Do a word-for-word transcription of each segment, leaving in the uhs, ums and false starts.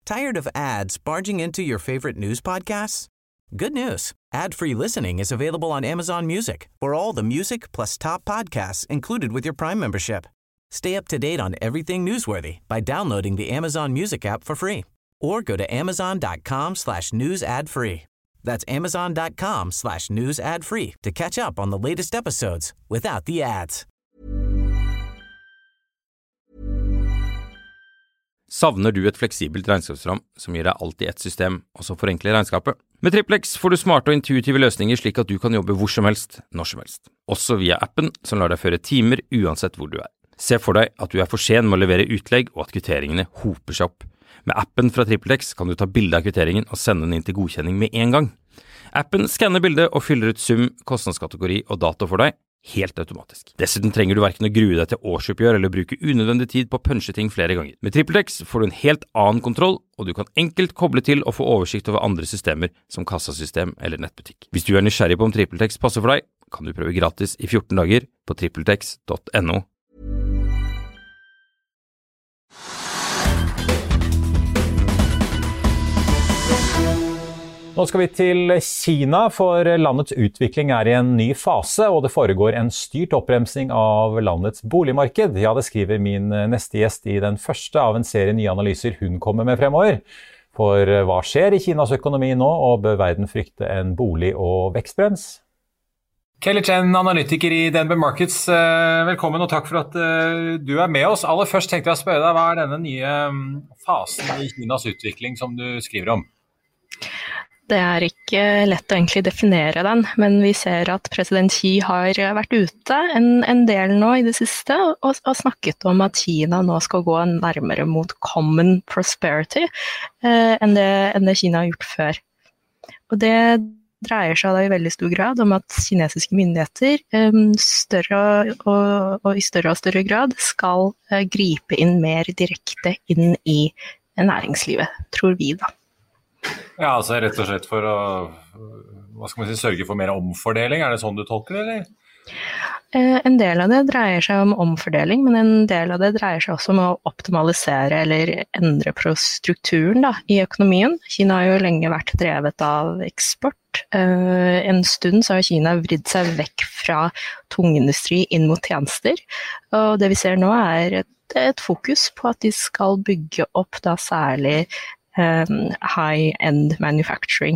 Tired of ads barging into your favorite news podcasts? Good news. Ad-free listening is available on Amazon Music for all the music plus top podcasts included with your Prime membership. Stay up to date on everything newsworthy by downloading the Amazon Music app for free or go to amazon.com slash news ad free. That's amazon.com slash news ad free to catch up on the latest episodes without the ads. Savner du et fleksibelt regnskapsprogram som gir deg alt i ett system, og som forenkler regnskapet? Med TrippelX får du smarte og intuitive løsninger slik at du kan jobbe hvor som helst, når som helst. Også via appen som lar deg føre timer uansett hvor du er. Se for deg at du er for sen med å levere utlegg og at kvitteringene hoper seg opp. Med appen fra TrippelX kan du ta bilde av kvitteringen og sende den inn til godkjenning med en gang. Appen skanner bildet og fyller ut sum, kostnadskategori og dato for deg, helt automatisk. Dessuten trenger du hverken å grue deg til årsoppgjør eller bruke unødvendig tid på å punche ting flere ganger. Med TrippelX får du en helt annen kontroll, og du kan enkelt koble til og få oversikt over andre systemer som kassasystem eller nettbutikk. Hvis du er nysgjerrig på om TrippelX passer for deg, kan du prøve gratis i fjorten dager på trippeltex punktum no. Nå skal vi til Kina, for landets utvikling er i en ny fase, og det foregår en styrt oppremsing av landets boligmarked. Ja, det skriver min neste gjest i den første av en serie nye analyser hun kommer med fremover. For hva skjer i Kinas økonomi nå, og bør verden frykte en bolig- og vekstbrems? Kelly Chen, analytiker i D N B Markets, velkommen og takk for at du er med oss. Aller først tenkte jeg å spørre deg, hva er denne nye fasen i Kinas utvikling som du skriver om? Det er ikke lett å egentlig definere den, men vi ser at president Xi har vært ute en, en del nå i det siste og, og snakket om at Kina nå skal gå nærmere mot common prosperity eh, enn, det, enn det Kina har gjort før. Og det dreier seg da i veldig stor grad om at kinesiske myndigheter eh, større og, og i større og større grad skal eh, gripe inn mer direkte inn i næringslivet, tror vi da. Ja, altså rett og slett for å hva skal man si, sørge for mer omfordeling, er det sånn du tolker det, eller? Eh, en del av det dreier seg om omfordeling, men en del av det dreier seg også om å optimalisere eller endre på strukturen da, i økonomien. Kina har jo lenge vært drevet av eksport. Eh, en stund så har Kina vridd seg vekk fra tungindustri inn mot tjenester, og det vi ser nå er et, et fokus på at de skal bygge opp da særlig Um, high-end manufacturing.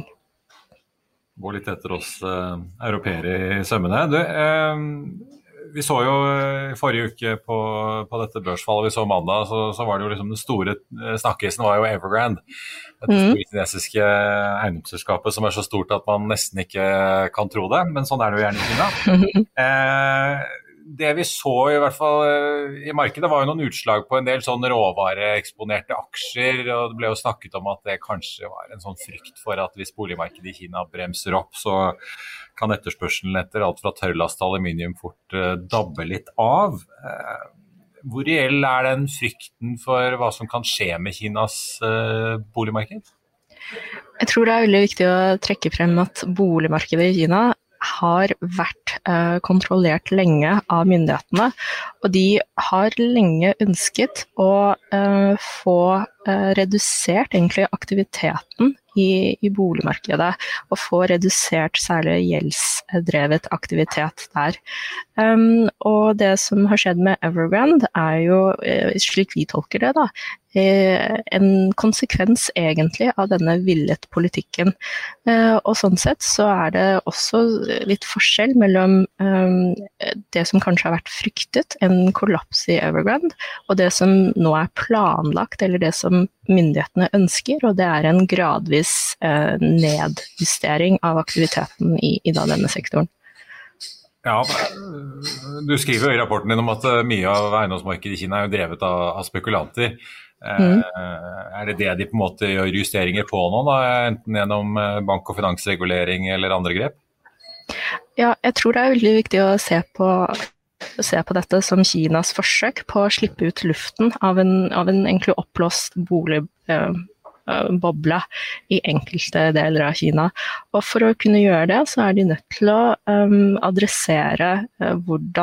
Gå litt etter oss uh, europeere i sømmene. Du, uh, vi så jo uh, forrige uke på, på dette børsfallet, vi så mandag, så, så var det jo liksom den store uh, snakkisen var jo Evergrande. Dette mm. store kinesiske eiendomsselskapet som er så stort at man nesten ikke kan tro det, men sånn er det jo gjerne i Kina. uh, Det vi så i hvert fall i markedet var jo noen utslag på en del sånn råvareeksponerte aksjer, og det ble jo snakket om at det kanskje var en sånn frykt for at hvis boligmarkedet i Kina bremser opp, så kan etterspørselen etter alt fra tørrlast til aluminium fort dabbe litt av. Hvor reell er den frykten for hva som kan skje med Kinas boligmarked? Jeg tror det er veldig viktig å trekke frem at boligmarkedet i Kina har vært eh, kontrollert lenge av myndighetene, og de har lenge ønsket å eh, få eh, redusert egentlig aktiviteten i, i boligmarkedet, og få redusert særlig gjeldsdrevet aktivitet der. Um, og det som har skjedd med Evergrande er jo, eh, slik vi tolker det da, en konsekvens egentlig av denne villet politikken. Og sånn sett så er det også litt forskjell mellom det som kanskje har vært fryktet, en kollaps i Evergrande, og det som nå er planlagt, eller det som myndighetene ønsker, og det er en gradvis nedjustering av aktiviteten i, i da denne sektoren. Ja, du skriver jo i rapporten din om at mye av eiendomsmarkedet i Kina er jo drevet av, av spekulanter. Mm. Er det det de på en måte gjør justeringer på nå, da? Enten gjennom bank- og finansregulering eller andre grep? Ja, jeg tror det er veldig viktig å se på, se på dette som Kinas forsøk på å slippe ut luften av en, av en egentlig opplåst boligboble i enkelte deler av Kina. Og for å kunne gjøre det, så er de nødt til å um, adressere uh, hvordan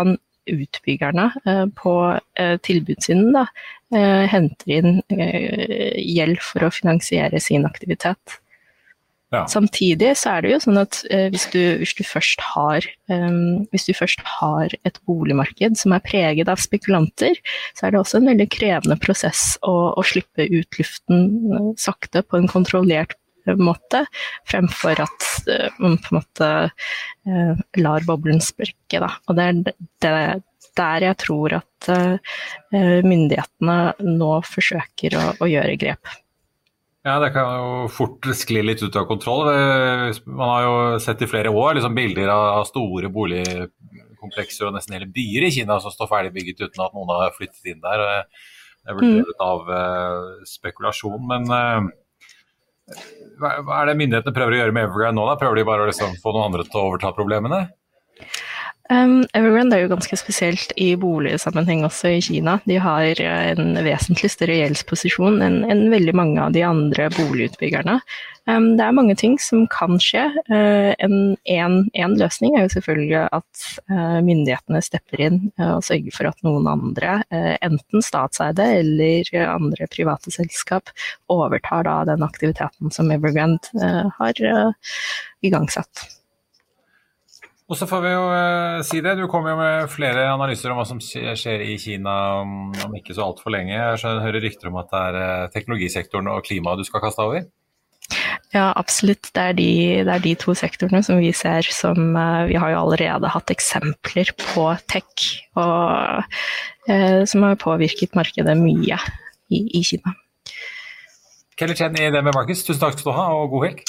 utbyggerne på tilbudssiden da, henter inn gjeld for å finansiere sin aktivitet. Ja. Samtidig så er det jo sånn at eh, hvis, du, hvis, du først har, um, hvis du først har et boligmarked som er preget av spekulanter, så er det også en veldig krevende prosess å, å slippe ut luften uh, sakte på en kontrollert uh, måte, fremfor at uh, man på en måte uh, lar boblen sprekke. Da. Og det er det, der jeg tror at uh, myndighetene nå forsøker å, å gjøre grep. Ja, det kan jo fort skli litt ut av kontroll. Man har jo sett i flere år liksom bilder av store boligkomplekser og nesten hele byer i Kina som står ferdig bygget uten at noen har flyttet inn der. Det er vel drevet av uh, spekulasjon, men uh, hva er det myndighetene prøver å gjøre med Evergrande nå da? Prøver de bare å liksom få noen andre til å overta problemene? Um, Evergrande er jo ganske spesielt i boligsammenheng også i Kina. De har en vesentlig større gjeldsposisjon enn, enn veldig mange av de andre boligutbyggerne. Um, det er mange ting som kan skje. Uh, en, en, en løsning er jo selvfølgelig at uh, myndighetene stepper inn uh, og sørger for at noen andre, uh, enten statseide eller andre private selskap, overtar da den aktiviteten som Evergrande uh, har uh, igangsatt. Og så får vi jo uh, si det, du kommer jo med flere analyser om hva som skjer i Kina om, om ikke så alt for lenge. Jeg hører rykter om at det er uh, teknologisektoren og klimaet du skal kaste over. Ja, absolutt. Det er de, det er de to sektorene som vi ser som uh, vi har jo allerede hatt eksempler på tech, og uh, som har påvirket markedet mye i, i Kina. Kelly Chen i D N B Markets, tusen takk skal du ha, og god helg.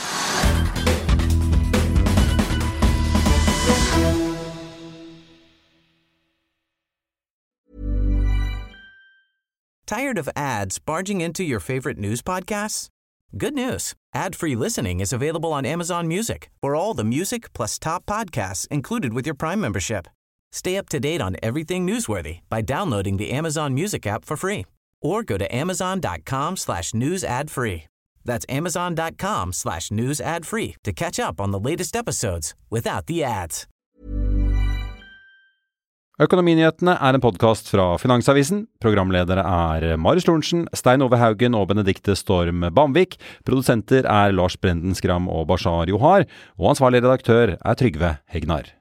Tired of ads barging into your favorite news podcasts? Good news. Ad-free listening is available on Amazon Music for all the music plus top podcasts included with your Prime membership. Stay up to date on everything newsworthy by downloading the Amazon Music app for free or go to amazon.com slash news ad free. That's amazon.com slash news ad free to catch up on the latest episodes without the ads. Økonominyhetene er en podcast fra Finansavisen. Programledere er Marius Lorentzen, Stein Ove Haugen og Benedikte Storm Bamvik. Produsenter er Lars Brenden Skram og Bashar Johar. Og ansvarlig redaktør er Trygve Hegnar.